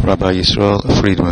Rabbi Yisrael Friedman.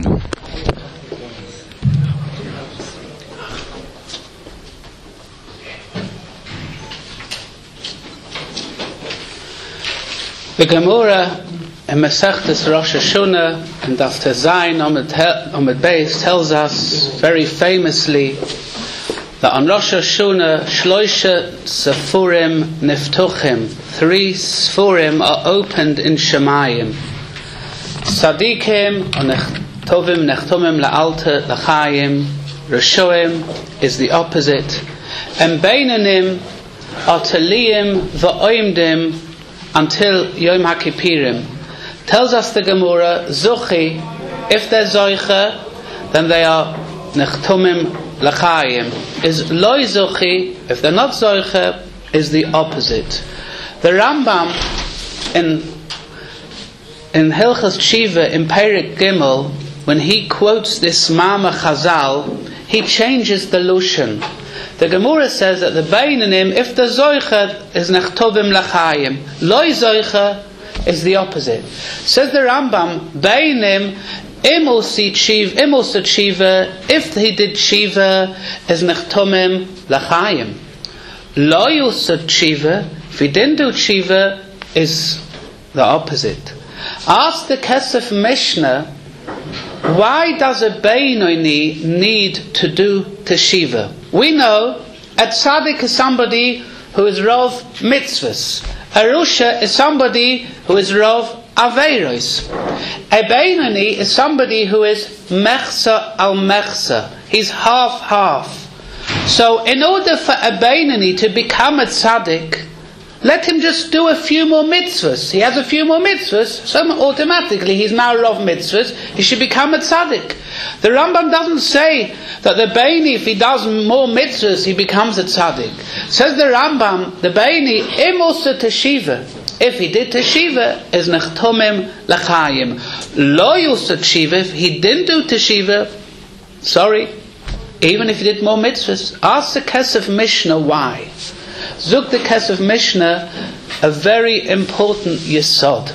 The Gemara in Masechtas Rosh Hashanah and Daf Tezayin Amud Beis tells us very famously that on Rosh Hashanah Shloisha Sefurim Niftuchim, 3 Sefurim are opened in Shemayim. Tzadikim Tovim Nechtumim La'alta L'Chaim. Rishoim is the opposite, and Beinanim are Taliyim V'oimdim until Yom HaKippurim. Tells us the Gemara, Zuchi, if they're Zoicha, then they are Nechtumim L'Chaim. Is Loi Zuchi, if they're not Zoicha, is the opposite. The Rambam in Hilchas Tshiva in Perek Gimel, when he quotes this Mama Chazal, he changes the Lushan. The Gemara says that the Beinanim, if the Zoicha, is Nechtovim L'Chaim. Loi Zoicha is the opposite. Says the Rambam, Beinim, Imulsa Tshiva, if he did Tshiva, is Nechtomim L'Chaim. Loyulsa Tshiva, if he didn't do Tshiva, is the opposite. Ask the Kesef Mishnah, why does a Beinoni need to do Teshiva? We know a tzaddik is somebody who is rov mitzvahs. A rusha is somebody who is rov aveiros. A Beinoni is somebody who is mechsa al mechsa. He's half. So in order for a Beinoni to become a tzaddik, let him just do a few more mitzvahs. He has a few more mitzvahs, so automatically he's now rov mitzvahs. He should become a tzaddik. The Rambam doesn't say that the Beini, if he does more mitzvahs, he becomes a tzaddik. Says the Rambam, the Beini, imulsa teshiva. If he did teshiva, is nechtomim l'chaim. Lo yulsa teshiva, if he didn't do teshiva, sorry, even if he did more mitzvahs. Ask the Kesef Mishnah why. Zuk the Kesef Mishnah, a very important yesod.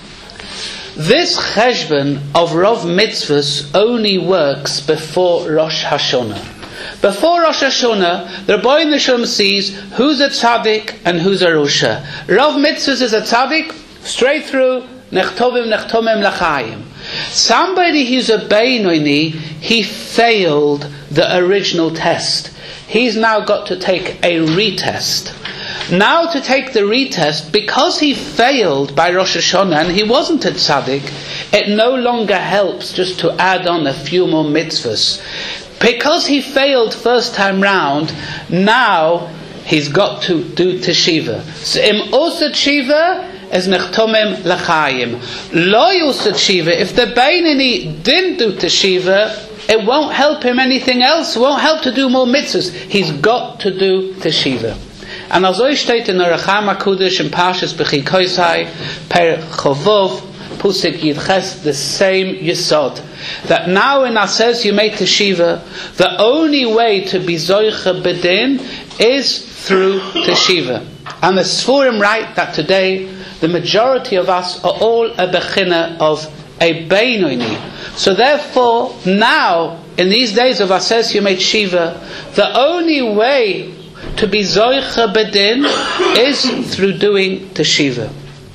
This cheshbon of Rov Mitzvahs only works before Rosh Hashanah. Before Rosh Hashanah, the Rebbe in the Shalom sees who's a tzaddik and who's a rusha. Rov Mitzvahs is a tzaddik, straight through, nechtomim l'chaim. Somebody who's a Beinoni, he failed the original test. He's now got to take a retest. Now to take the retest, because he failed by Rosh Hashanah and he wasn't a tzaddik, it no longer helps just to add on a few more mitzvahs. Because he failed first time round, now he's got to do teshiva. So im osa teshiva is nechtomim l'chaim. Lo yusa teshiva, if the Beinoni didn't do teshiva, it won't help him anything else. It won't help to do more mitzvahs. He's got to do teshiva. And as I state in the Racham HaKudosh in Parshas Bechikoisai, Per Chovov, Pusik Yidches, the same yesod. That now in Asez you make teshiva, the only way to be Zoicha Bedin is through teshiva. And the Sfurim write that today the majority of us are all a bechina of a Beinoni. So therefore, now, in these days of Asez Yomei Teshiva, the only way to be Zoicha Bedin is through doing Teshiva.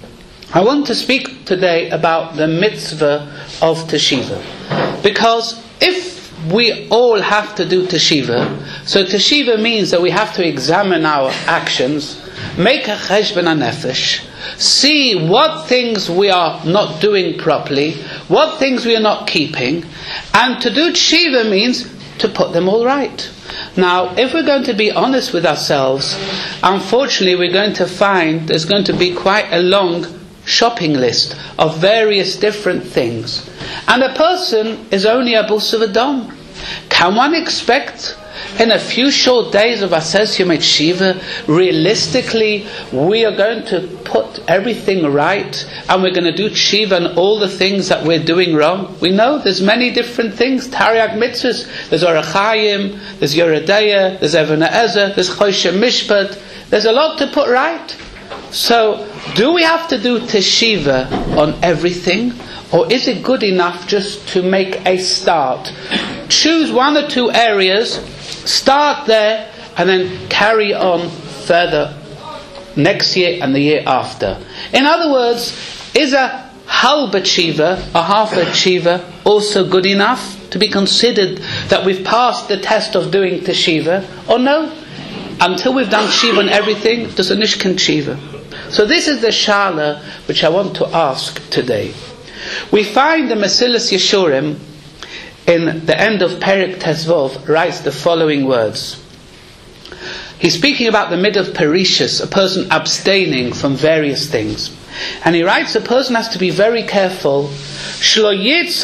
I want to speak today about the mitzvah of Teshiva. Because if we all have to do Teshiva, so Teshiva means that we have to examine our actions, make a cheshbon hanefesh, see what things we are not doing properly, what things we are not keeping, and to do teshiva means to put them all right. Now, if we're going to be honest with ourselves, unfortunately we're going to find there's going to be quite a long shopping list of various different things. And a person is only a bus of a dom. Can one expect in a few short days of Asez Yomei Teshiva, realistically, we are going to put everything right and we're going to do Teshiva on all the things that we're doing wrong? We know there's many different things. Tariag mitzvahs, there's Orach Chaim, there's Yoredeya, there's Even Ezer, there's Choshe Mishpat. There's a lot to put right. So, do we have to do Teshiva on everything? Or is it good enough just to make a start? Choose one or two areas, start there, and then carry on further next year and the year after. In other words, is a halba tshiva, a half a tshiva, also good enough to be considered that we've passed the test of doing teshiva? Or no? Until we've done tshiva and everything, there's a nishkan tshiva. So this is the shala which I want to ask today. We find the Mesilas Yeshurim in the end of Perek Tezvov writes the following words. He's speaking about the mid of Perishus, a person abstaining from various things. And he writes a person has to be very careful. A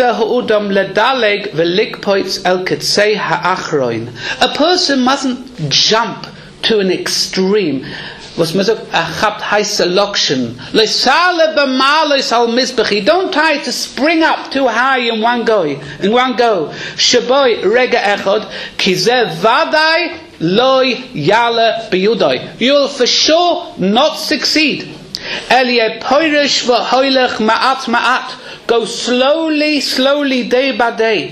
person mustn't jump to an extreme. Don't try to spring up too high in one go. You'll for sure not succeed. Go slowly, day by day.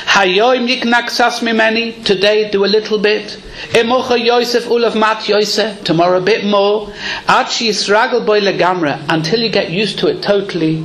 Today do a little bit. Tomorrow a bit more. Until you get used to it totally.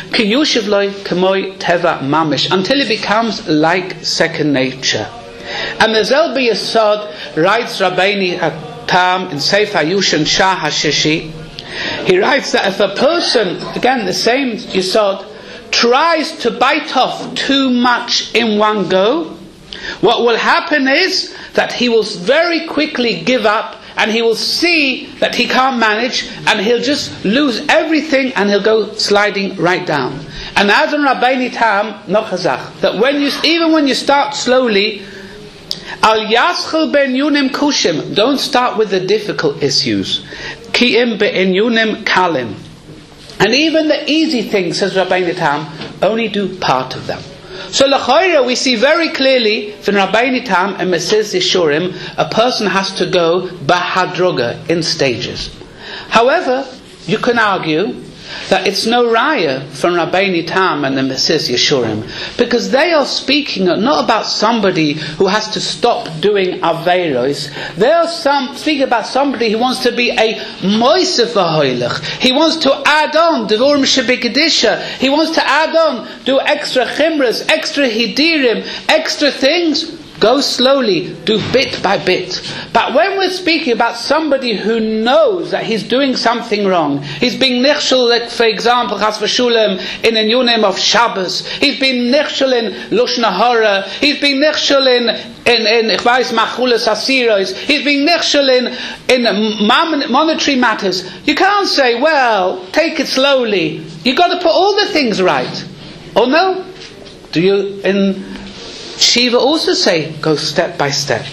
Until it becomes like second nature. And the Zelbi Yesod writes Rabbeinu Tam in Sefer Yushan Shah HaShishi. He writes that if a person, again the same Yesod, tries to bite off too much in one go, what will happen is that he will very quickly give up, and he will see that he can't manage, and he'll just lose everything, and he'll go sliding right down. And as in Rabbeinu Tam Nochazach, that even when you start slowly, Al Yaschel ben Yunim Kushim, don't start with the difficult issues. Ki'im be'in Yunim Kalim. And even the easy things, says Rabbeinu Tam, only do part of them. So l'chayra, we see very clearly from Rabbeinu Tam and Mesilas Yeshurim, a person has to go bahadroga, in stages. However, you can argue that it's no raya from Rabbeinu Tam and the Mesilas Yeshurim, because they are speaking not about somebody who has to stop doing aveiros. They are speaking about somebody who wants to be a moisef v'hoilech. He wants to add on devorim shebekadisha. He wants to add on, do extra chimras, extra hidirim, extra things. Go slowly, do bit by bit. But when we're speaking about somebody who knows that he's doing something wrong, he's being nichshel, like for example, chas v'shulam, in a yunim of Shabbos, he's been nichshel in Lashon Hara, he's been nichshel in Ichvais Machulas Asiros, he's been nichshel in monetary matters. You can't say, well, take it slowly. You've got to put all the things right. Or no? Do you in Shiva also say go step by step?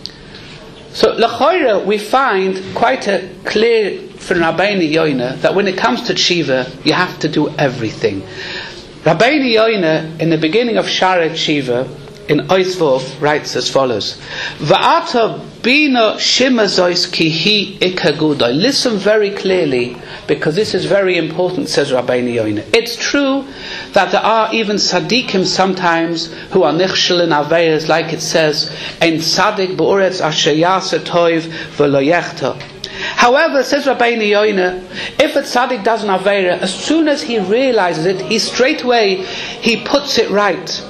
So l'chayra, we find quite a clear from Rabbeinu Yoina that when it comes to Shiva, you have to do everything. Rabbeinu Yoina, in the beginning of Sharet Shiva, in Oisvov, writes as follows: Va'ata bina shimazois kihi ikagudai. Listen very clearly, because this is very important, says Rabbeinu Yoina. It's true that there are even tzaddikim sometimes who are nichshel in aveiros, like it says, "Ein tzaddik b'oretz asher yaseh toiv v'lo yechta." However, says Rabbeinu Yoina, if a tzaddik does an aveira, as soon as he realizes it, he puts it right.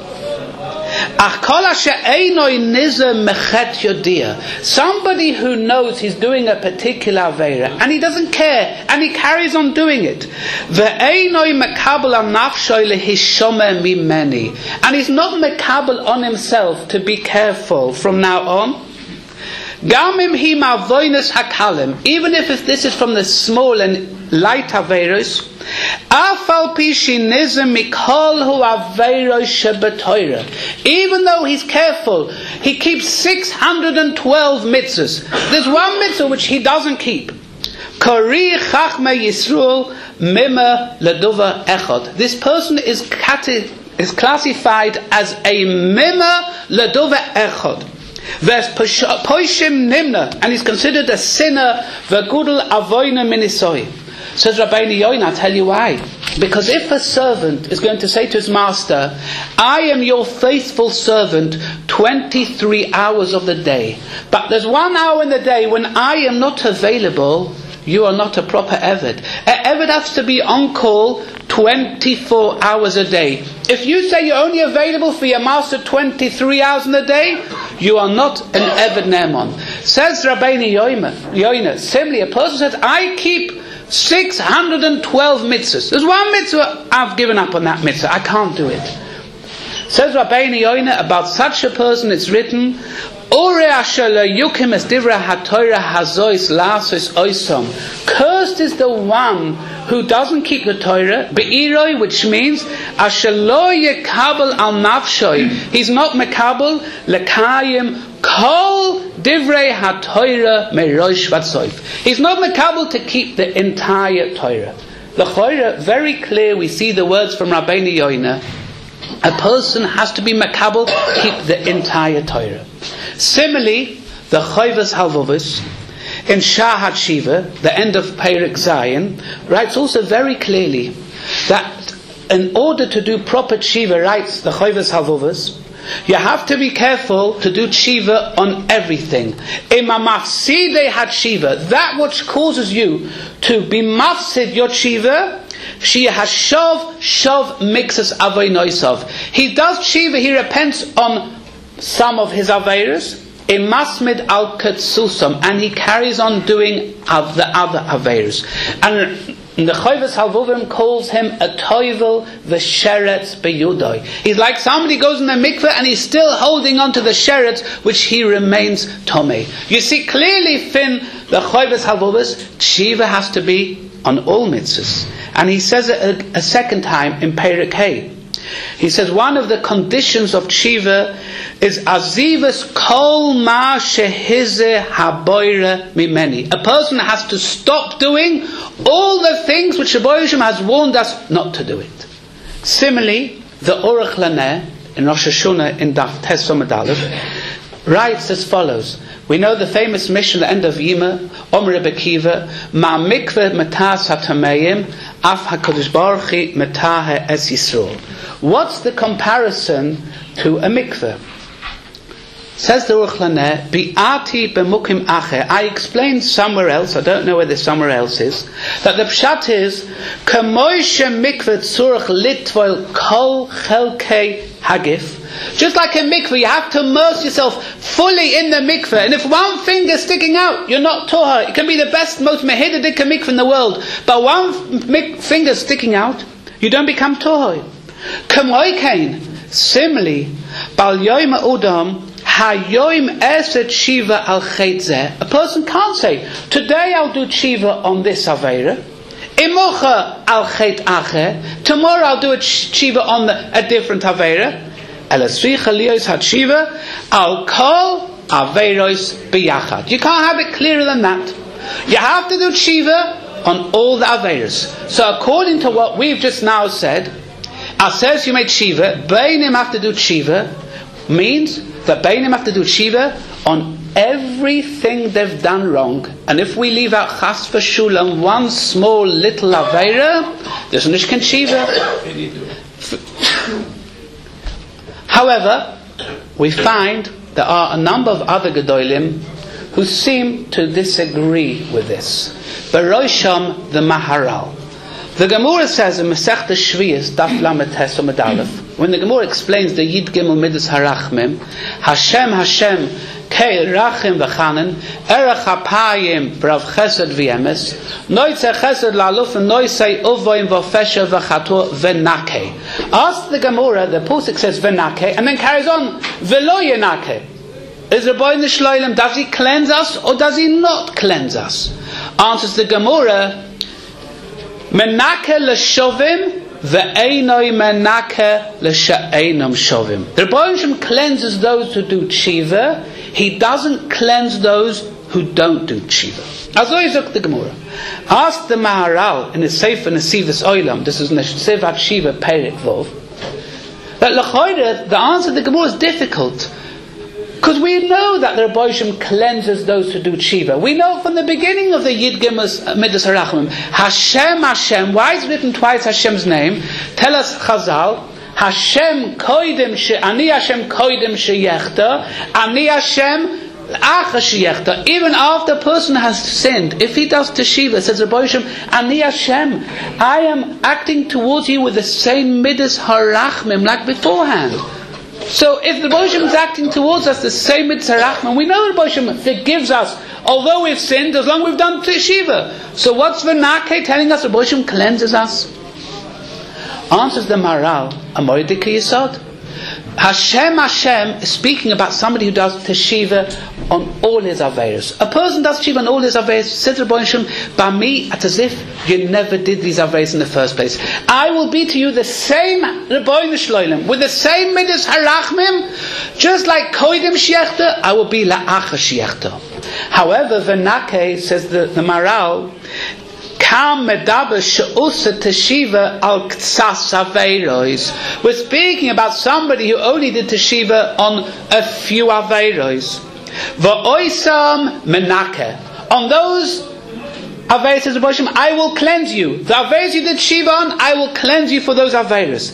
Somebody who knows he's doing a particular aveira and he doesn't care and he carries on doing it, and he's not mekabel on himself to be careful from now on. Even if this is from the small and light aveiros, even though he's careful, he keeps 612 mitzvahs. There's one mitzvah which he doesn't keep. This person is classified as a mima ledova echad. And he's considered a sinner. Says Rabbeinu Yoina, I'll tell you why. Because if a servant is going to say to his master, I am your faithful servant 23 hours of the day, but there's 1 hour in the day when I am not available, you are not a proper Eved. An Eved has to be on call 24 hours a day. If you say you're only available for your master 23 hours in the day, you are not an Eved Ne'eman. Says Rabbeinu Yoina, similarly, a person says, I keep 612 mitzvahs. There's one mitzvah, I've given up on that mitzvah, I can't do it. Says Rabbeinu Yoina, about such a person it's written, Cursed is the one who doesn't keep the Torah, be'iroi, which means he's not mekabel lekayim kol divrei haTorah merosh vatsoif. He's not mekabel to keep the entire Torah. L'choira, very clear, we see the words from Rabbeinu Yoina. A person has to be mekabel, keep the entire Torah. Similarly, the Chovos Halvavos in Shahat Shiva, the end of Perek Zayin, writes also very clearly that in order to do proper tshiva, writes the Chovos Halvavos, you have to be careful to do tshiva on everything. Imamafsidei hatshiva, that which causes you to be mafsid your tshiva, she has shov mixes avoinoisav. He does tshiva, he repents on some of his aveiros, imasmid al ketsusam, and he carries on doing of the other aveiros. And the Chovos Halvavim calls him a toivel v'sheretz beyudai. He's like somebody goes in the mikveh and he's still holding on to the sheretz, which he remains tomei. You see clearly, Finn, the Chovos Halvavos, tshiva has to be on all mitzvahs. And he says it a second time in Perek Hey. He says one of the conditions of tshiva is azivas kol ma shehize haboire mimeni. A person has to stop doing all the things which the Rebbe has warned us not to do it. Similarly, the Orach Laneh in Rosh Hashanah in Daf Tes Amud Aleph writes as follows. We know the famous mission at the end of Yima, Omer Rebbe Kiva, Ma mikveh metas hatameim, af HaKadosh Baruch Hu metahe es Yisrael. What's the comparison to a mikveh? Says the Orach Laneh, Bi'ati b'mukim acher. I explained somewhere else, I don't know where the somewhere else is, that the pshat is, Kamoishe mikveh tzurach litvoil kol chelkei hagif. Just like a mikveh, you have to immerse yourself fully in the mikveh. And if one finger is sticking out, you're not tohar. It can be the best, most mehidadik mikveh in the world. But one finger sticking out, you don't become tohar. Kamoikain, similarly, bal yoim udam, hayoim eset shiva al cheitzeh. A person can't say, today I'll do tshiva on this aveira. Imocha al cheit acher. Tomorrow I'll do a tshiva on a different aveira. Elasricha liyos hatshiva al kol aveiros biyachad. You can't have it clearer than that. You have to do tshiva on all the aveiros. So according to what we've just now said, says you made tshiva, beinim have to do tshiva, means that beinim have to do tshiva on everything they've done wrong. And if we leave out chas v'shulam, one small little aveira, there's nishkan tshiva. However, we find there are a number of other gedolim who seem to disagree with this. Berosham the Maharal. The Gemara says in Masechta Shviyos, Daf Lamed Tes Amud Aleph, when the Gemara explains the Yid Gimel Midas Harachmim, Hashem Kei Rachim V'chanen, Erech HaPayim Brav Chesed V'yemes, Noitze Chesed La'aluf, and Noitze Uvoim V'fesha V'chato V'nake. Ask the Gemara, the Pusik says V'nake, and then carries on, V'lo Yenake. Is Rabbi Nishloilim, does he cleanse us or does he not cleanse us? Answers the Gemara, Menake l'shovim ve'einoi menake l'sha'einam shovim. The Rebbe Shem cleanses those who do tshiva. He doesn't cleanse those who don't do tshiva. Azoy the Gemara. Ask the Maharal in his Sefer Nesivos Olam. This is Nesivos Shiva Perek Vov. That l'choyre, the answer to the Gemara is difficult. Because we know that the Rebbe Shem cleanses those who do tshiva. We know from the beginning of the Yid Gimel Midas HaRachamim, Hashem, Hashem. Why is it written twice Hashem's name? Tell us Chazal, Hashem koidem ani Hashem koidem sheyechta, ani Hashem achar sheyechta. Even after a person has sinned, if he does teshuvah, says Rebbe Shem, ani Hashem, I am acting towards you with the same Midas HaRachamim like beforehand. So if the Rebbe Shem is acting towards us the same Midas HaRachamim, we know the Rebbe Shem forgives us, although we've sinned, as long as we've done teshuvah. So what's V'nakeh telling us? The Rebbe Shem cleanses us. Answers the Maharal, Amoy Dikei Yesod. Hashem, Hashem is speaking about somebody who does teshuvah on all his aveiros. A person does teshuvah on all his aveiros, says the Rebbe Shem, by me, it's as if you never did these aveiros in the first place. I will be to you the same Rebbeinu Shloilem, with the same Midas HaRachamim, just like Koidim Sheyechta, I will be La'achar Sheyechta. However, V'nakeh, says the Maharal, we're speaking about somebody who only did teshuvah on a few aveiros. On those aveiros, says the Rebbe Shem, I will cleanse you. The aveiros you did teshuvah on, I will cleanse you for those aveiros.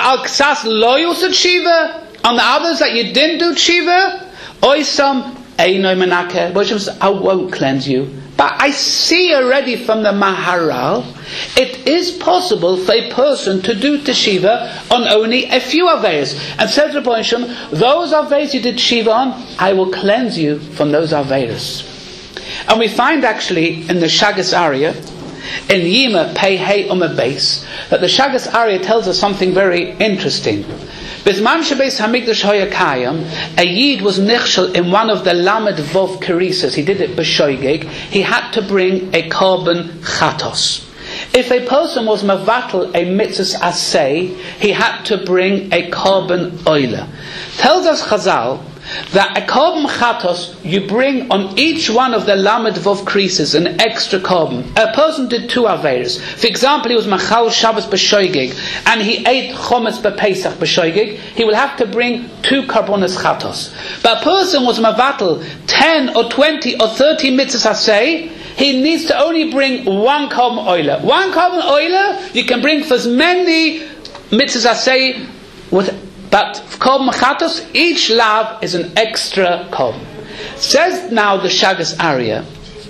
On the others that you didn't do teshuvah, oisam einoi menakeh. Rebbe Shem says, I won't cleanse you. But I see already from the Maharal, it is possible for a person to do teshuvah on only a few aveiros. And says the Rebbe Shem, those aveiros you did teshuvah on, I will cleanse you from those aveiros. And we find actually in the Shagas Arya, in Yima Pei Hei Umah Beis, that the Shagas Arya tells us something very interesting. Bisman Shabeis Hamikdash Hoya Kayam, a Yid was nichshel in one of the Lamed Vov Kerisas. He did it b'shoigeg. He had to bring a korban chatos. If a person was mavatal a mitzvahs asay, he had to bring a korban oila. Tells us Chazal that a korban chatos you bring on each one of the Lamed Vov Krisis an extra korban. A person did two aveiros. For example, he was machal Shabbos b'shoigeg and he ate chometz b'pesach b'shoigeg. He will have to bring two korbanos chatos. But a person was mavatal 10 or 20 or 30 mitzvahs asay, he needs to only bring one korban oila. One korban oila you can bring for as many mitzvahs asay with. But korban chatos, each lav is an extra korban. Says now the Shagas Arya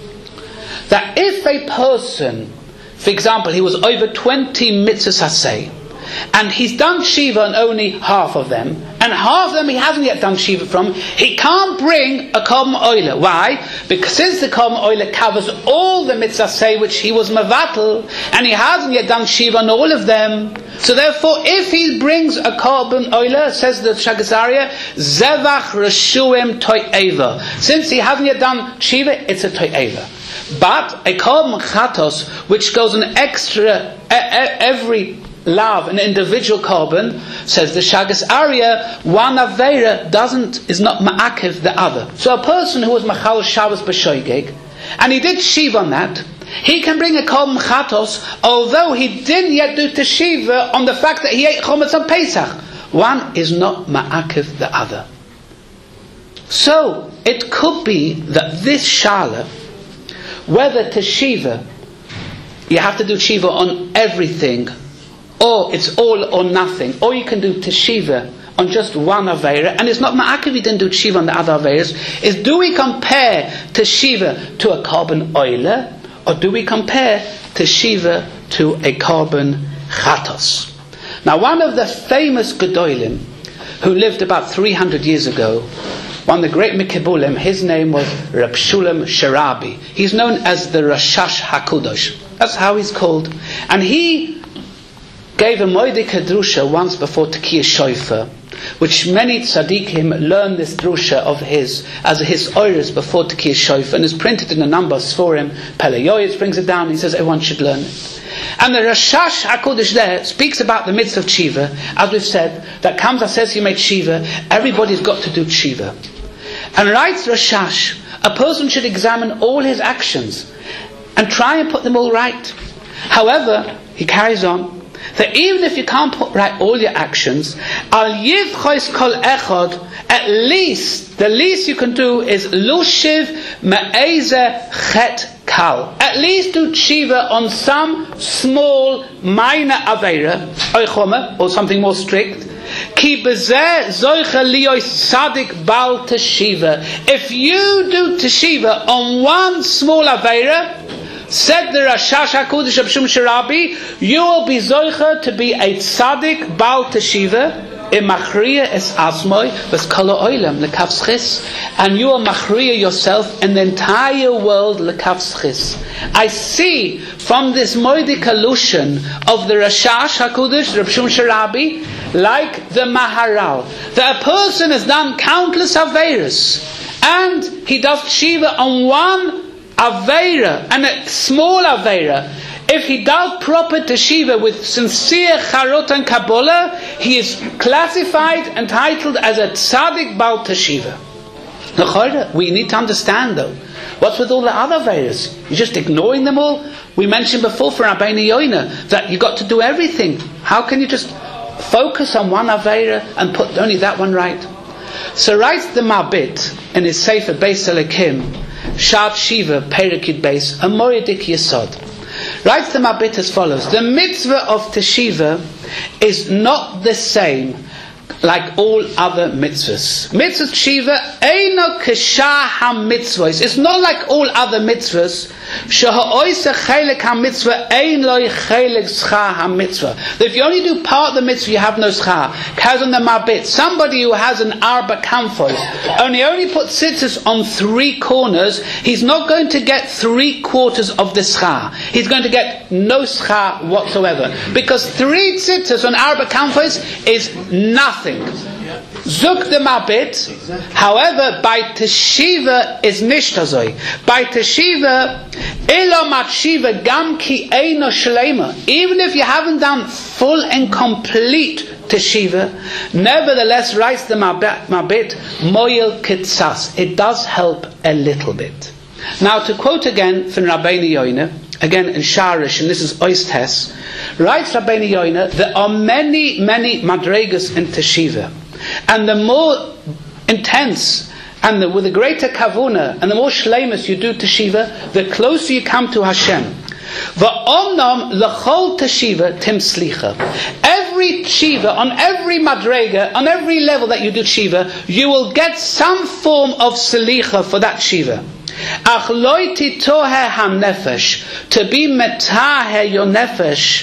that if a person, for example, he was over 20 mitzvahs asay, and he's done shiva on only half of them, and half of them he hasn't yet done shiva from, he can't bring a korban oila. Why? Because since the korban oila covers all the mitzvahs asay which he was mavatal, and he hasn't yet done shiva on all of them, so therefore, if he brings a korban oila, says the Shagas Arya, zevach reshuim to'eva. Since he hasn't yet done shiva, it's a to'eva. But a korban chatos, which goes an extra every lav, an individual korban, says the Shagas Arya, one aveira is not ma'akev the other. So a person who was machal Shabbos b'shoigeg, and he did shiva on that, he can bring a korban chatos, although he didn't yet do teshuvah on the fact that he ate chometz on Pesach. One is not ma'akev the other. So it could be that this shala, whether teshuvah, you have to do teshuvah on everything, or it's all or nothing, or you can do teshuvah on just one aveira, and it's not ma'akev you didn't do teshuvah on the other aveiras, is do we compare teshuvah to a korban oila, or do we compare teshuvah to a korban chatos? Now, one of the famous gedolim who lived about 300 years ago, one of the great Mikebulim, his name was Reb Shulem Sharabi. He's known as the Rashash HaKudosh. That's how he's called. And he gave a moedik drusha once before Tekiyah Shofar, which many tzaddikim learn this drusha of his as his oiris before Tekiyah Shofar, and is printed in a number of Sforim. Pele Yoetz brings it down. He says everyone should learn it. And the Rashash HaKodesh there speaks about the mitzvah of tshiva, as we've said, that comes and says you made tshiva, everybody's got to do tshiva. And writes Rashash, a person should examine all his actions and try and put them all right. However, he carries on, that even if you can't put right all your actions, al yivchos kol echad, at least, the least you can do is lushiv me'eze chet kal. At least do tshiva on some small, minor aveira, or something more strict. Ki bezeh zoicha liyos tzadik bal teshiva. If you do teshiva on one small aveira, said the Rashash HaKudosh of Shum Sharabi, you will be zoicha to be a tzadik bal teshiva. Imachriya es asmoi was kol oilam lekavschis, and you are machriya yourself in the entire world lekavschis. I see from this moedik allusion of the Rashash HaKudosh, Reb Shum Sharabi, like the Maharal, that a person has done countless aveiras, and he does tshiva on one aveira, and a small aveira. If he does proper teshiva with sincere charot and kabbalah, he is classified and titled as a tzaddik bal teshiva. We need to understand though, what's with all the other aveiras? You're just ignoring them all? We mentioned before for Rabbeinu Yoina that you got to do everything. How can you just focus on one aveira and put only that one right? So writes the Mabit in his Sefer Beis Elikim, Shav Shiva, Perikid Beis, a Moedik Yesod. Writes the Mabit as follows: the mitzvah of teshiva is not the same like all other mitzvahs. Mitzvah teshiva eino keshah ha-mitzvahs. It's not like all other mitzvahs. Sheha-oisa chelek ha-mitzvah ein loi chelek schar ha-mitzvah. That if you only do part of the mitzvah, you have no schar. Kaz on the Mabit, somebody who has an arba kamfos, only put tzitzis on 3 corners, he's not going to get 3/4 of the schar. He's going to get no schar whatsoever. Because 3 tzitzis on arba kamfos is nothing. Zuk the Mabit, however, by teshiva is nishtazoi. By teshiva, elo matshiva gam ki eino shlema. Even if you haven't done full and complete teshiva, nevertheless, writes the Mabit, moyel kitzas. It does help a little bit. Now, to quote again from Rabbeinu Yoina, again in Sharish, and this is Oistes, writes Rabbeinu Yoina, there are many madregas in teshiva. And the more intense and with the greater kavuna and the more shleimus you do teshiva, the closer you come to Hashem. Va'omnam l'chol teshiva tim slicha. Every teshiva, on every madrega, on every level that you do teshiva, you will get some form of slicha for that teshiva. Ach loy titohe ha-nefesh, to be metahe your nefesh,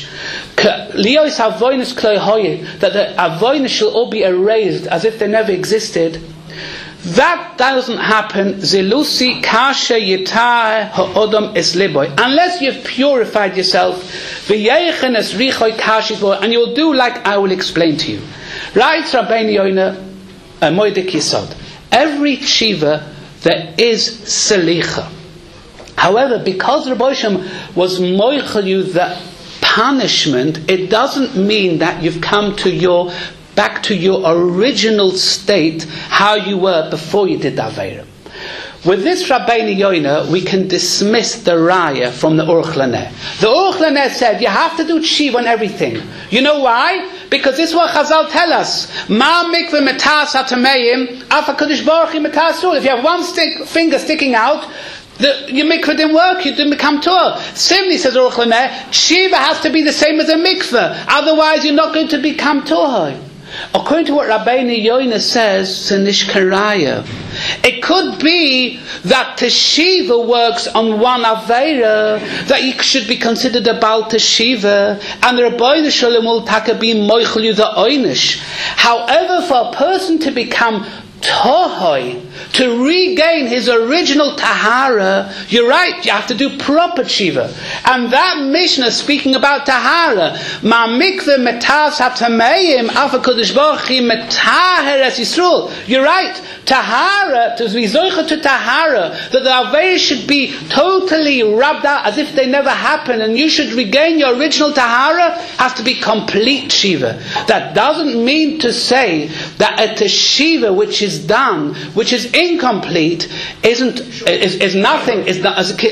lios avoinus kloi hoye, that the avoinus shall all be erased as if they never existed. That doesn't happen. Zilusi kasha yitahe ha'odom es liboy, unless you've purified yourself. V'yechen es richoy kashis boy, and you'll do like I will explain to you. Right, Rabbeinu Yoina, Moedik Yesod. Every tshiva there is selicha. However, because Rabbi Shem was moichel you the punishment, it doesn't mean that you've come to back to your original state, how you were before you did the Aveira. With this Rabbeinu Yoina, we can dismiss the raya from the Aruch LaNer. The Aruch LaNer said you have to do tshiva on everything. You know why? Because this is what Chazal tell us. Ma mikveh metas hatameim, afa kadosh baruch hu metas sul. If you have one finger sticking out, your mikveh didn't work, you didn't become Torah. Similarly, says Aruch LaNer, tshiva has to be the same as a mikveh. Otherwise, you're not going to become Torah. According to what Rabbeinu Yoina says, Senishkaraya, it could be that teshiva works on one aveira, that you should be considered a bal teshiva, and the Rabbeinu Shalom will be moichel you the oynish. However, for a person to become tohoi, to regain his original tahara, you're right, you have to do proper tshiva. And that Mishnah speaking about tahara, ma mikveh metas hatameim afa kodesh baruch hu metaher es Yisrael. You're right, tahara, to be zoicha to tahara, that the aveira should be totally rubbed out as if they never happened, and you should regain your original tahara, has to be complete tshiva. That doesn't mean to say that a teshiva which is done, which is incomplete is nothing, is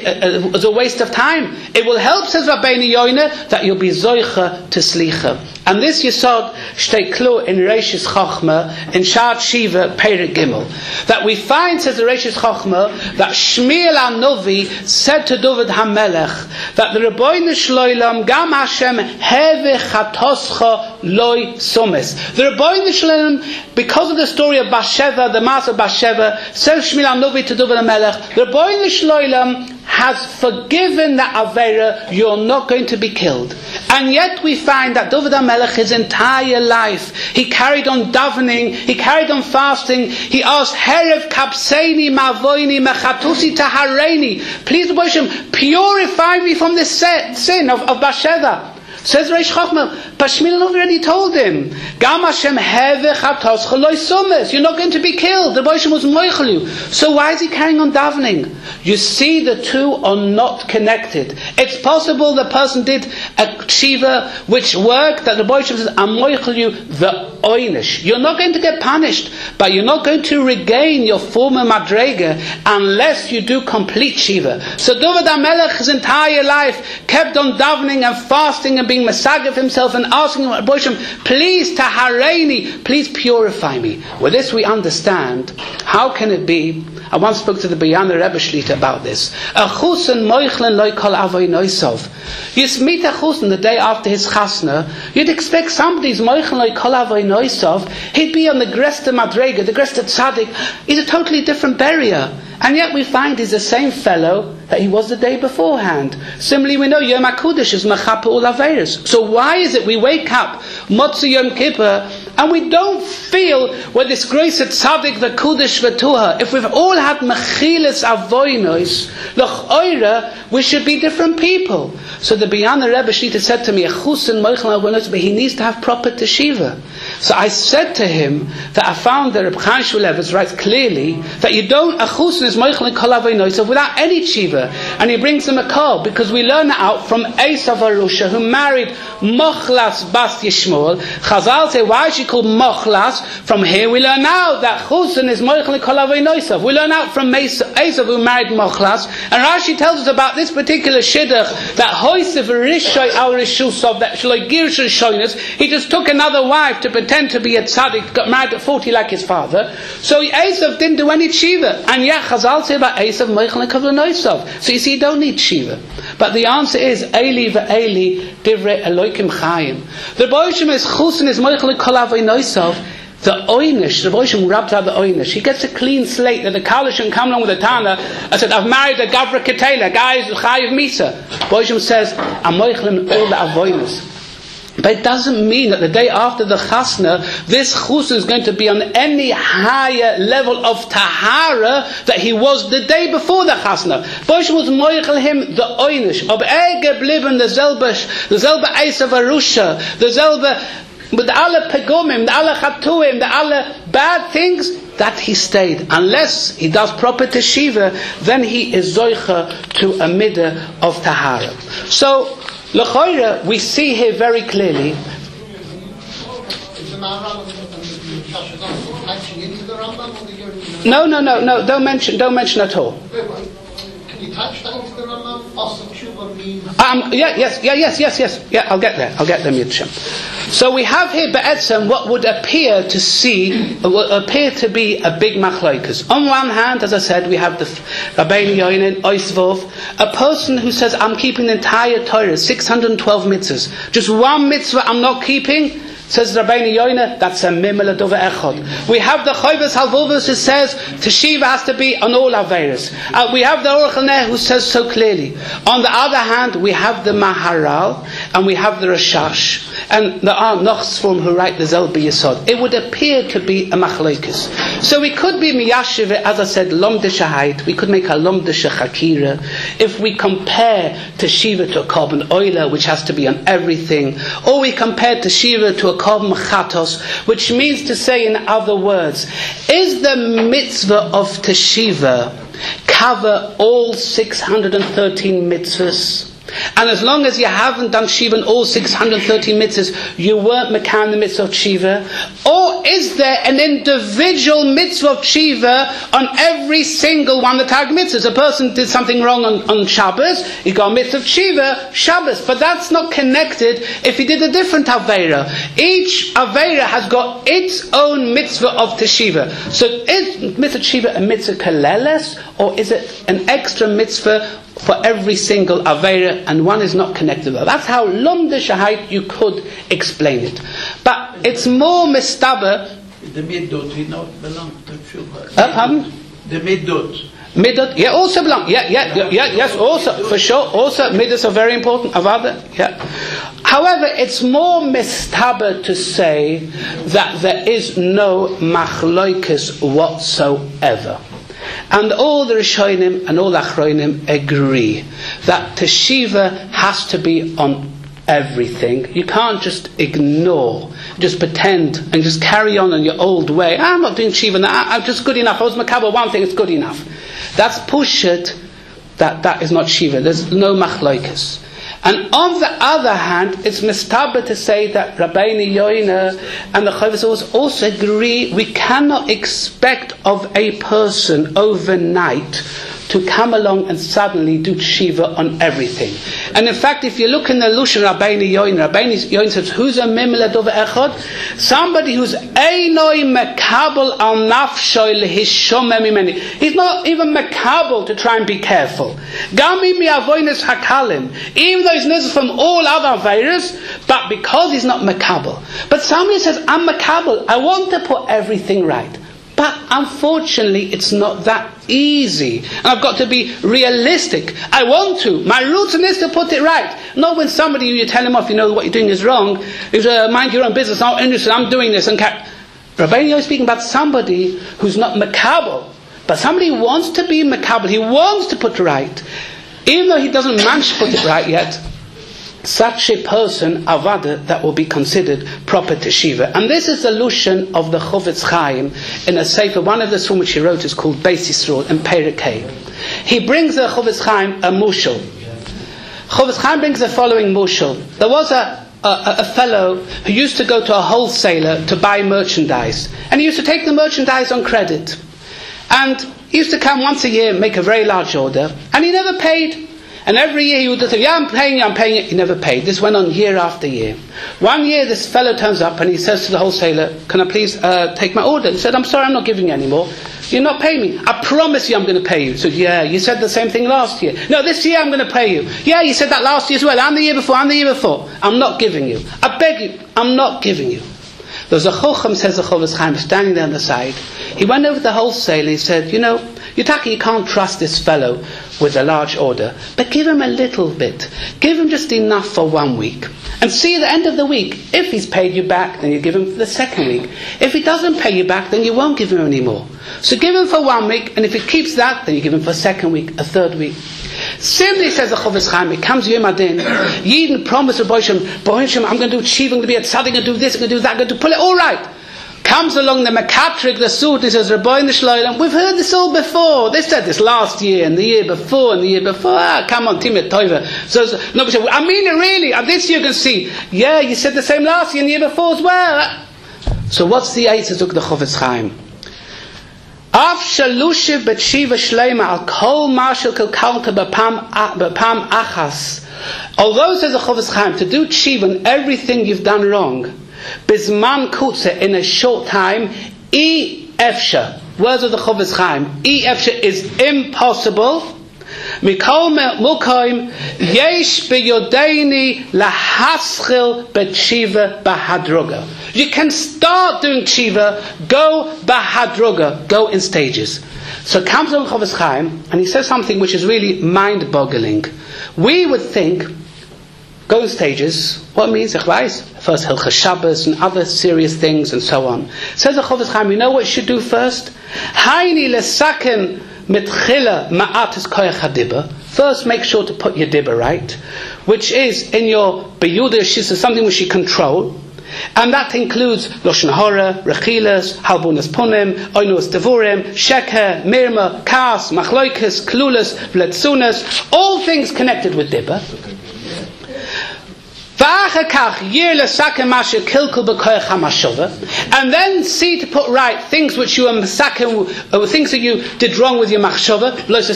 a waste of time. It will help, says Rabbeinu Yoina, that you'll be zoicha to slicha. And this yesod shtei klu in Reishis Chochma in Shad Shiva Perek Gimel, that we find, says the Reishis Chochma, that Shmuel HaNovi said to David HaMelech that the Rebbeinu Shloilem Gam Hashem Heve Chatoscha Loi Sumes. The Rebbeinu Shloilem, because of the story of Bathsheba, the mass of Bathsheba, says Shmuel HaNovi to David HaMelech, the Rebbeinu Shloilem has forgiven the Avera, you're not going to be killed. And yet we find that David HaMelech, his entire life, he carried on davening, he carried on fasting, he asked, Herev kapseini mavoini mechatusi tahareini, please Hashem, purify me from this sin of Bathsheba. Says Reish Chochmah, but Shmuel already told him, Gam Hashem heve chatos chaloi sumes. You're not going to be killed. The Boshim was moichel you. So why is he carrying on davening? You see, the two are not connected. It's possible the person did a tshiva which worked, that the Boshim says, I'm moichel you the oinish. You're not going to get punished, but you're not going to regain your former madrega unless you do complete tshiva. So David HaMelech, his entire life, kept on davening and fasting and being Masag of himself and asking Boshim, please tahareini, please purify me. With this we understand, how can it be? I once spoke to the Biyana Rebbe Shlita about this. A chusen moichlen loy kol avoy noisov. You meet a chusen the day after his chasna, you'd expect somebody's moichlen loy kol avoy noisov, he'd be on the Gresta Madrega, the Gresta Tzaddik. He's a totally different barrier. And yet we find he's the same fellow that he was the day beforehand. Similarly, we know Yom HaKudosh is Mechaper Ul Averos. So why is it we wake up Motzei Yom Kippur and we don't feel with this grace at Tzaddik v'Kudosh v'Tuha? If we've all had Mechilas Avoinos, L'ch'oira, we should be different people. So the Biyana Rebbe Shlita said to me, but he needs to have proper teshiva. So I said to him that I found that Reb Chaim Shmulevitz writes clearly that you don't, a chusen is moichel kol avoy noisov without any tshiva. And he brings them a call, because we learn it out from Esav Arusha, who married Mochlas Bas Yishmael. Chazal say, why is she called Mochlas? From here we learn out that chusen is moichel kol avoy noisov. We learn out from Esav, who married Mochlas. And Rashi tells us about this particular shidduch, that Hoisev Rishoy al Rishusov, that Shloi Girish Rishoynes, he just took another wife to pretend to be a tzaddik, got married at 40 like his father. So Esav didn't do any tshiva. And yet Chazal say about Esav, moichel kol avoy noisov. So you see, you don't need tshiva. But the answer is, Eli ve'eli divrei Elokim chayim. The Boshim is chusen is moichel kol avoy noisov. The oinish, the Boshim rubs out the oinish. He gets a clean slate that the Kalish can come along with the Tana. I said, I've married a Gavra Ketela, a guy who's chayiv misa. Boshim says, I'm moichel all the avoinus. But it doesn't mean that the day after the chasna, this chusen is going to be on any higher level of tahara that he was the day before the chasna. Bosh was moichel him the oinish. Ob ege blieben the zelba Esav Arusha, the zelba with alle pegumim, the alle chatuim, the alle bad things, that he stayed. Unless he does proper teshiva, then he is zoicha to a midah of tahara. So, l'choira, we see here very clearly. No, don't mention at all. Yes. Yeah, I'll get there, Yitzhak. So we have here Be'etzem what would appear to be a big machlokes. On one hand, as I said, we have the Rabbeinu Yoinin, Oisvov, a person who says, I'm keeping the entire Torah, 612 mitzvahs. Just one mitzvah I'm not keeping. Says Rabbeinu Yoina, that's a mimel adova echad. We have the Choyves Halvovus who says teshiva has to be on all averos. We have the Aruch LaNer who says so clearly. On the other hand, we have the Maharal and we have the Rashash and the Nochsform who write the Zelba Yesod. It would appear to be a machlokes. So we could be miyashiv, as I said, lomdesha hayt. We could make a lomdesha chakira. If we compare teshiva to a korban oila, which has to be on everything, or we compare teshiva to a korban chatos, which means to say, in other words, is the mitzvah of teshiva cover all 613 mitzvahs? And as long as you haven't done Shiva in all 630 mitzvahs, you weren't Mekayim the mitzvah of Shiva? Or is there an individual mitzvah of Shiva on every single one of the Tag mitzvahs? A person did something wrong on Shabbos, he got a mitzvah of Shiva, Shabbos. But that's not connected if he did a different Aveira. Each Aveira has got its own mitzvah of Teshiva. So is mitzvah Teshiva a mitzvah kaleles, or is it an extra mitzvah for every single Aveira, and one is not connected? That's how Lumda Shahait you could explain it. But it's more mistaber. The middot, we know, belong to Tshuva. Pardon? The middot. Middot, yeah, also belong. Yes, also, for sure. Also, middot are very important. Avada, yeah. However, it's more mistaber to say that there is no machloikis whatsoever. And all the Rishonim and all the Achronim agree that Teshiva has to be on everything. You can't just ignore, just pretend and just carry on in your old way. I'm not doing Teshiva now, I'm just good enough. I was Makabel one thing, it's good enough. That's Pushet, that is not Shiva. There's no Machloikas. And on the other hand, it's mistaber to say that Rabbeinu Yoina and the Chovos also agree we cannot expect of a person overnight to come along and suddenly do Shiva on everything. And in fact, if you look in the Lushan Rabbeinu Yoina says, who's a mimle dov echad? Somebody who's einoi mekabel al nafshoy lehishomem mimeni. He's not even mekabel to try and be careful. Gami mi avoinus hakalim. Even though he's nizz from all other virus, but because he's not mekabel. But somebody says, I'm mekabel, I want to put everything right. But unfortunately, it's not that easy. And I've got to be realistic. I want to. My routine is to put it right. Not when somebody, you tell him off, you know what you're doing is wrong. You say, mind your own business, I'm not interested, I'm doing this. And Rabbeinu is speaking about somebody who's not makabel. But somebody who wants to be makabel. He wants to put it right. Even though he doesn't manage to put it right yet, such a person, avada, that will be considered proper teshiva. And this is the lushan of the Chofetz Chaim in a sefer. One of the sum which he wrote is called Beis Yisrael in Perek Hey. He brings the Chofetz Chaim a mushal. Chofetz Chaim brings the following mushal. There was a fellow who used to go to a wholesaler to buy merchandise, and he used to take the merchandise on credit. And he used to come once a year, make a very large order, and he never paid. And every year he would say, yeah, I'm paying it. He never paid. This went on year after year. One year this fellow turns up and he says to the wholesaler, can I please take my order? He said, I'm sorry, I'm not giving you any more. You're not paying me. I promise you I'm going to pay you. He said, yeah, you said the same thing last year. No, this year I'm going to pay you. Yeah, you said that last year as well. And the year before, I'm not giving you. I beg you, I'm not giving you. There's a Chocham, says the Chofetz Chaim, standing there on the side. He went over to the wholesaler. He said, you know, Yutaki, you can't trust this fellow with a large order, but give him a little bit. Give him just enough for 1 week. And see at the end of the week, if he's paid you back, then you give him for the second week. If he doesn't pay you back, then you won't give him any more. So give him for 1 week, and if he keeps that, then you give him for a second week, a third week. Similarly, says the Chofetz Chaim, it comes Yom Adin, Yidden promise of Boishim, I'm going to do Tshiva, I'm going to be a tzaddik, I'm going to do this, I'm going to do that, I'm going to pull it all right. Comes along the Makatrik, the Sud, he says, Rabbeinu Shloim, we've heard this all before. They said this last year, and the year before, and the year before. Come on, Timet Toiva. So nobody said, I mean it really, this year you can see. Yeah, you said the same last year and the year before as well. So what's the answer to the Chofetz Chaim? Af shalushiv b'tshiva shleima al kol marshal kalkalta b'pam achas. Although, says the Chofetz Chaim, to do tshiva on everything you've done wrong, Bizman kutze, in a short time, efsha. Words of the Chofetz Chaim. Efsha is impossible. Mikol mukoim yesh beyodeini lahaschil b'tshiva bahadruga. You can start doing tshiva, go bahadruga, go in stages. So comes the Chofetz Chaim, and he says something which is really mind-boggling. We would think, go in stages, what means? First Hilchas Shabbos and other serious things and so on. Says the Chofetz Chaim, you know what you should do first? Haini lesaken mitchila ma'atis koyach hadibah. First, make sure to put your dibah right, which is in your beyudah shisa, something which you control. And that includes Lashon Hara, Rechilas, Halbunas Punim, Oinus Devurim, Sheker, Mirma, Kas, Machloikas, Klulas, Vletsunas, all things connected with Dibba. And then see to put right things which you are masakim, or things that you did wrong with your machshava.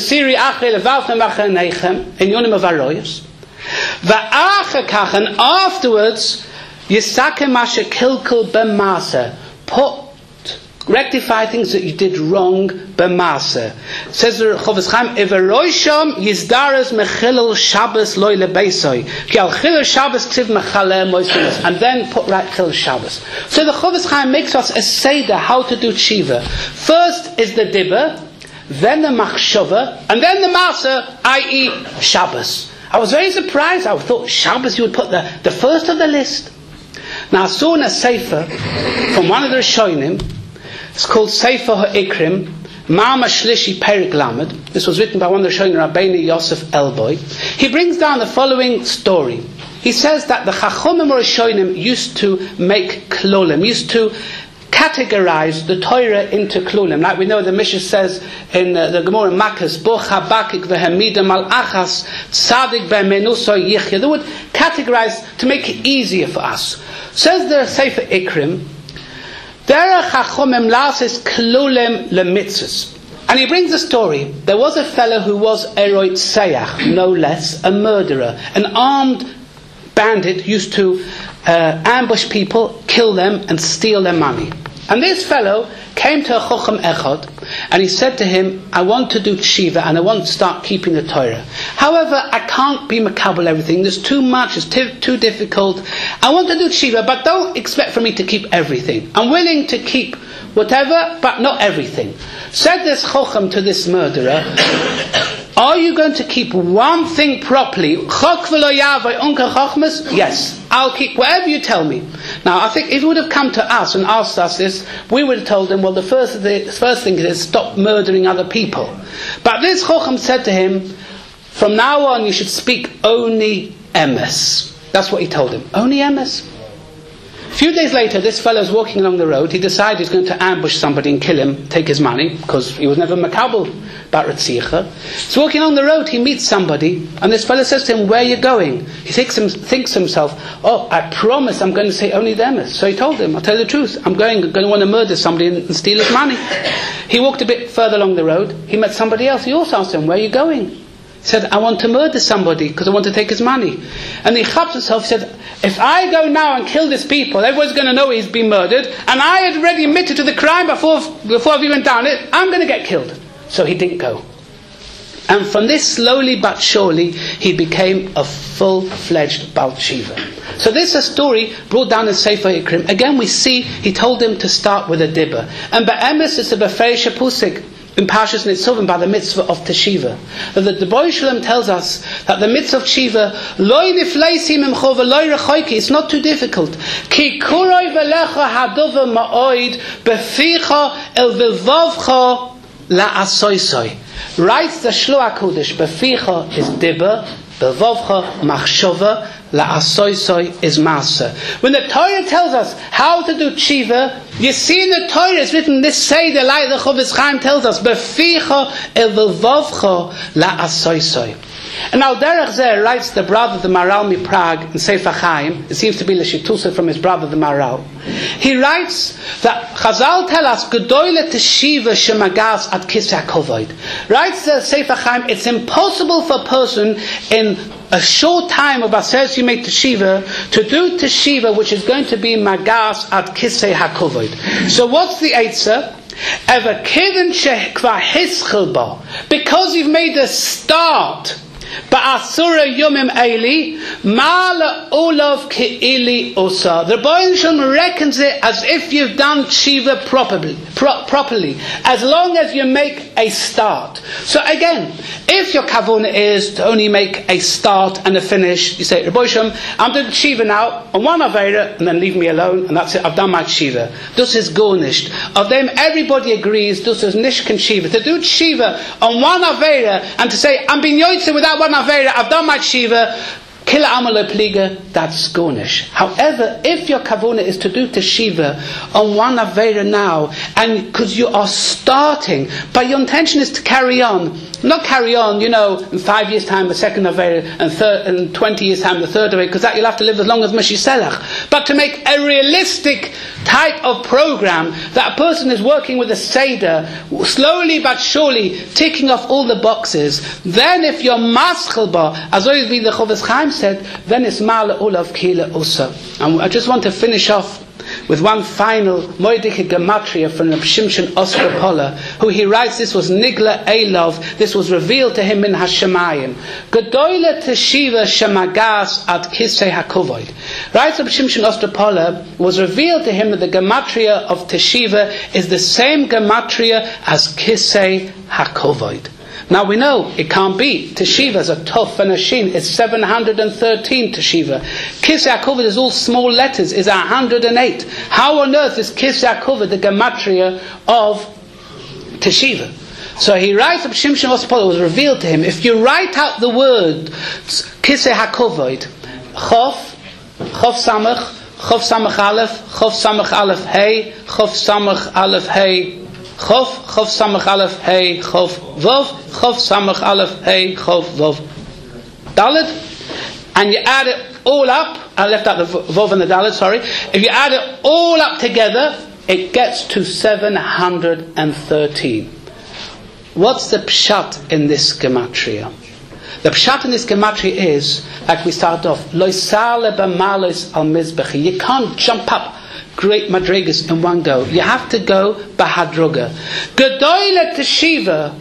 And afterwards, rectify things that you did wrong b'maaseh. Says the Chofetz Chaim, Iveroisham yizdaras mechilul Shabbos loy lebeisoi. Ki al chilul Shabbos ktiv mechaleh moisinus. And then put right chilul Shabbos. So the Chofetz Chaim makes us a seder how to do tshiva. First is the dibber, then the machshava, and then the maaseh, i.e. Shabbos. I was very surprised. I thought Shabbos you would put the first of the list. Now I saw in a sefer from one of the Rishonim. It's called Sefer HaIkrim, Ma'ama Shlishi Perik Lamed. This was written by one of the Rishonim, Rabbeinu Yosef Elboy. He brings down the following story. He says that the Chachomim or Rishonim used to make klolim, used to categorize the Torah into klolim. Like we know the Mishnah says in the Gemara Makkas, Bo Chabakik v'hemida malachas tzadik be'menuso yichya. They would categorize to make it easier for us. Says the Sefer Ikrim, Derech HaChomim lasis klulem lemitzvos. And he brings a story. There was a fellow who was eroit seyach, no less, a murderer. An armed bandit used to ambush people, kill them, and steal their money. And this fellow came to a Chochem Echad, and he said to him, I want to do tshiva, and I want to start keeping the Torah. However, I can't be makabel everything. There's too much, it's too difficult. I want to do tshiva, but don't expect for me to keep everything. I'm willing to keep whatever, but not everything. Said this Chochem to this murderer, are you going to keep one thing properly? Yes, I'll keep whatever you tell me. Now, I think if he would have come to us and asked us this, we would have told him, well, the first thing is stop murdering other people. But this Chochem said to him, from now on you should speak only emes. That's what he told him. Only emes. A few days later, this fellow was walking along the road. He decided he's going to ambush somebody and kill him, take his money, because he was never makabel about Ritzicha. He's walking along the road, he meets somebody, and this fellow says to him, where are you going? He thinks to himself, oh, I promise I'm going to say only the emes. So he told him, I'll tell you the truth, I'm going to want to murder somebody and steal his money. He walked a bit further along the road, he met somebody else, he also asked him, where are you going? He said, I want to murder somebody because I want to take his money. And he chapped himself, he said, if I go now and kill these people, everyone's going to know he's been murdered, and I had already admitted to the crime before I've even done it, I'm going to get killed. So he didn't go. And from this, slowly but surely, he became a full-fledged Baal Tshiva. So this is a story brought down in Sefer Ikrim. Again, we see he told him to start with a dibber. And Be'emes is a Befreish Pusik in Parshas Nitzavim by the mitzvah of Teshiva. The Boy Shalom tells us that the mitzvah of Teshiva, loy nifleisim imcho v'loy rechoiki, it's not too difficult. Ki kuroi v'lecha hadova ma'oid beficha el v'vavcha la'asoisoi. Writes the Shluach HaKodesh, beficha is dibber, bevavcha machshava, la'asoisoi is maaseh. When the Torah tells us how to do tshiva, you see in the Torah it's written this seder, like the Chofetz Chaim tells us, beficha elvavcha la'asoisoi. And now Derech Zeh writes the brother the Maral mi Prague in Sefer Chaim. It seems to be L'Shitusa from his brother the Maral. He writes that Chazal tell us Gedoyle Teshiva Shemagas at Kisei HaKovod. Writes the Sefer Chaim, it's impossible for a person in a short time of Aseres Yimei Teshiva to do Teshiva which is going to be Magas at Kisei HaKovod. So what's the Eitzah? Because you've made a start Ba'asura yomim eili ma'ala olav ke'ili osa. The Rebbeinu Shalom reckons it as if you've done tshiva properly, as long as you make a start. So again, if your kavuna is to only make a start and a finish, you say, Rebbeinu Shalom, I'm doing tshiva now on one avera, and then leave me alone, and that's it. I've done my tshiva. Dus is gornished. Of them, everybody agrees. Dus is nishkan tshiva. To do tshiva on one avera and to say, I'm being yoytze without one avera, I've done my tshiva, kila amala pliga, that's gornish. However, if your kavuna is to do teshiva on one avera now, and because you are starting, but your intention is to carry on, Not carry on, in 5 years' time, the second Avera, and 20 years' time, the third Avera, because that you'll have to live as long as Mashiach. But to make a realistic type of program that a person is working with a Seder, slowly but surely, ticking off all the boxes, then if you're maschel ba, as always the Chofetz Chaim said, then it's ma'ala ulav kila usa. And I just want to finish off with one final moedike gematria from Reb Shimshon Ostropola, who he writes this was Nigla Elov, this was revealed to him in Hashemayim. Gedoyle teshiva shemagas ad kisei hakovoid. Writes Reb Shimshon Ostropola, was revealed to him that the gematria of teshiva is the same gematria as kisei hakovoid. Now we know it can't be. Teshiva is a Tov and a Shin. It's 713 Teshiva. Kisei HaKovod is all small letters. Is 108. How on earth is Kisei HaKovod the gematria of Teshiva? So he writes up Shimshon Ospola, was revealed to him. If you write out the word Kisei HaKovod, Chof Samach, Chof Samach Aleph, Chof Samach Aleph Hey, Chof Samach Aleph Hey, Chof Samach Aleph Hey, Chof Vov, Chof Samach Aleph Hey, Chof Vov Dalet, and you add it all up. I left out the Vov and the Dalet, sorry. If you add it all up together, it gets to 713. What's the pshat in this gematria? The pshat in this gematria is, like we start off, Lo Sale B'Malos Al Mizbechi. You can't jump up great madrigas in one go. You have to go bahadruga. Gedoyle teshiva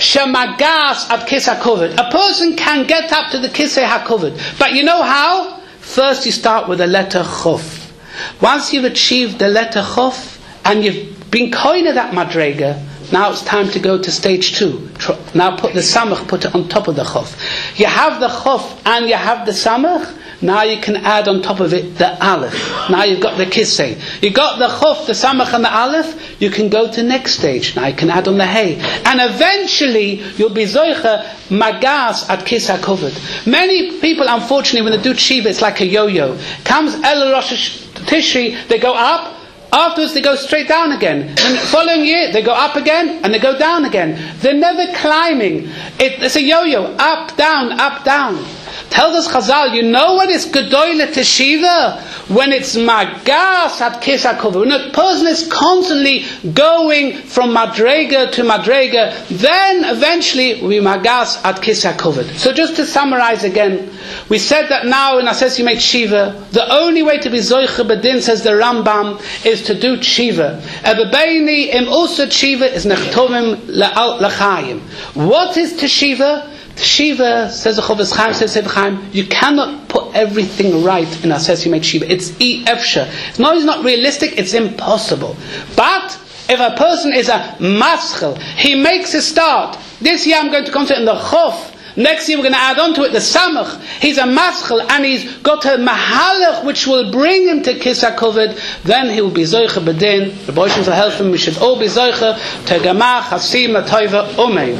shemagas at kisei hakovod. A person can get up to the kisei hakovod, but you know how? First you start with the letter chof. Once you've achieved the letter chof and you've been koine that madriga, now it's time to go to stage 2. Now put the samach, put it on top of the chof. You have the chof and you have the samach. Now you can add on top of it the aleph. Now you've got the kisei. You got the chof, the samach, and the aleph. You can go to next stage. Now you can add on the hey, and eventually you'll be zoicha magas at kisei hakovod. Many people, unfortunately, when they do tshiva, it's like a yo-yo. Comes El Rosh Tishri, they go up. Afterwards, they go straight down again. And the following year, they go up again and they go down again. They're never climbing. It's a yo-yo, up, down, up, down. Tells us Chazal, you know what is Gedoyle Teshiva? When it's Magas at Kisei HaKovod. When a person is constantly going from Madrega to Madrega, then eventually we Magas at Kisei HaKovod. So just to summarize again, we said that now in Ases Yemei Tshiva, the only way to be Zoicha B'Din, says the Rambam, is to do Tshiva. Ebebeini im Usa Tshiva is Nechtomim L'Chaim. What is Teshiva? Teshiva, says the Chofetz Chaim, says Sefer Chaim, you cannot put everything right in Ases Yemei Tshiva. It's efsha. It's not realistic, it's impossible. But if a person is a maschel, he makes a start. This year I'm going to concentrate on the chof. Next year we're going to add on to it the samach. He's a maschel and he's got a mahalach which will bring him to kisei hakovod. Then he will be zoicha b'din. The Boshim will help him. We should all be zoicha to gamach hasim atoiva umein.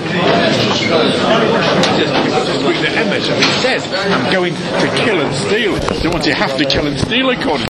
The emes, he said, I'm going to kill and steal. So once you have to kill and steal according